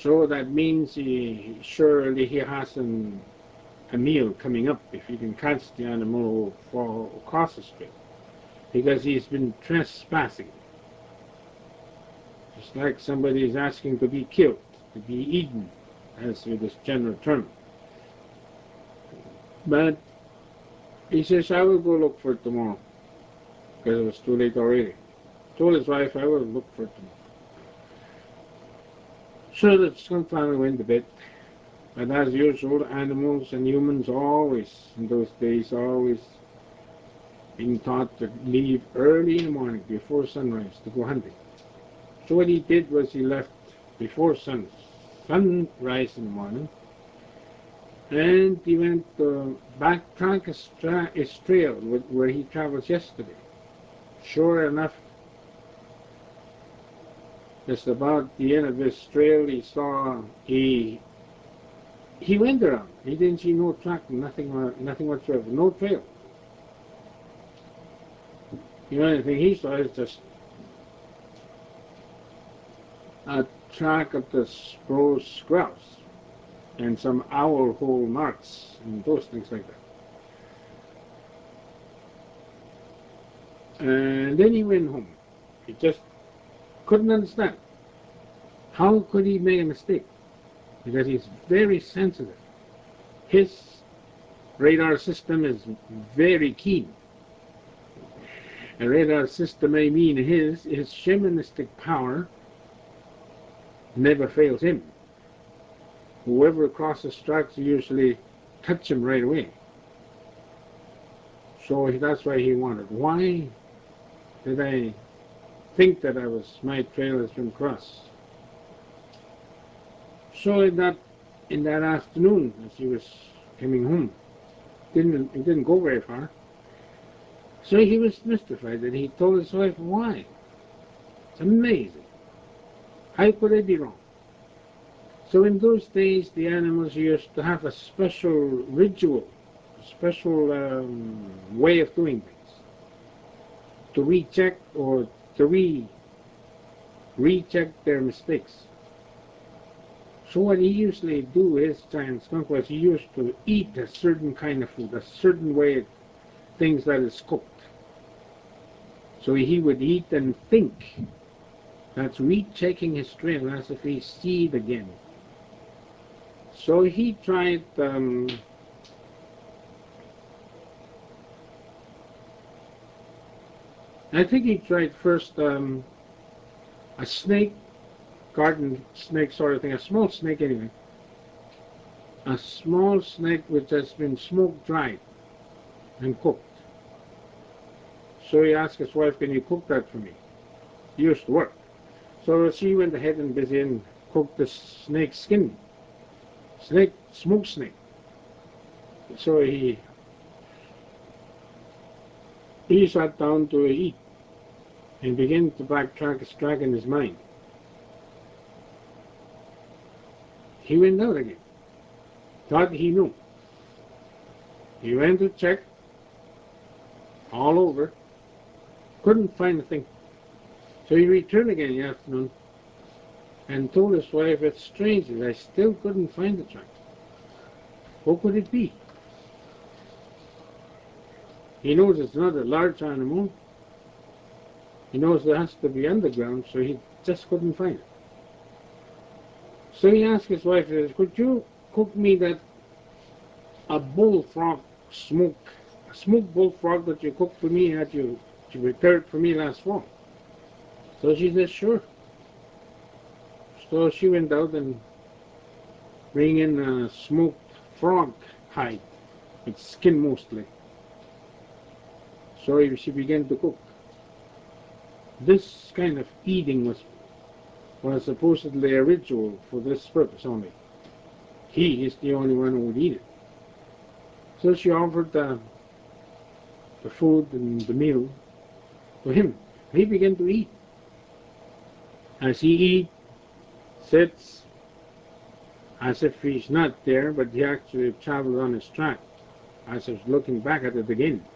So that means surely he has a meal coming up if he can catch the animal for across the street, because he's been trespassing. It's like somebody is asking to be killed, to be eaten, as with this general term. But he says, I will go look for it tomorrow, because it was too late already. Told his wife, I will look for it tomorrow. So the skunk family went to bed. But as usual, animals and humans always, in those days, always being taught to leave early in the morning, before sunrise, to go hunting. So what he did was he left before sunrise in the morning, and he went to backtrack his trail where he traveled yesterday. Sure enough, just about the end of his trail, he saw he went around. He didn't see no track, nothing whatsoever, no trail. The only thing he saw is just a track of the spruce grouse and some owl hole marks and those things like that. And then he went home. He just couldn't understand. How could he make a mistake? Because he's very sensitive. His radar system is very keen. A radar system, I mean his shamanistic power never fails him. Whoever crosses tracks usually touch him right away. So that's why he wanted. Why did I think that my trail has been crossed? So in that afternoon, as he was coming home, he didn't go very far. So he was mystified, and he told his wife, why? It's amazing. How could I be wrong? So in those days, the animals used to have a special ritual, a special way of doing things, to recheck or to recheck their mistakes. So what he usually do, his giant skunk, was he used to eat a certain kind of food, a certain way of things that is cooked. So he would eat and think. That's rechecking his trail as if he seed again. So he tried I think he tried first a snake, garden snake sort of thing, a small snake anyway. A small snake which has been smoke dried and cooked. So he asked his wife, can you cook that for me? He used to work. So she went ahead and busy and cooked the snake skin. Smoked snake. So he sat down to eat and began to backtrack his track in his mind. He went out again. Thought he knew. He went to check all over. Couldn't find a thing. So he returned again in the afternoon and told his wife, it's strange that I still couldn't find the track. What could it be? He knows it's not a large animal. He knows it has to be underground, so he just couldn't find it. So he asked his wife, could you cook me a bullfrog a smoked bullfrog that you cooked for me, that you prepared for me last fall? So she said, sure. So she went out and bring in a smoked frog hide, with skin mostly. So she began to cook. This kind of eating was supposedly a ritual for this purpose only. He is the only one who would eat it. So she offered the food and the meal to him. He began to eat. As he eats, sits, as if he's not there, but he actually traveled on his track, as if looking back at it again.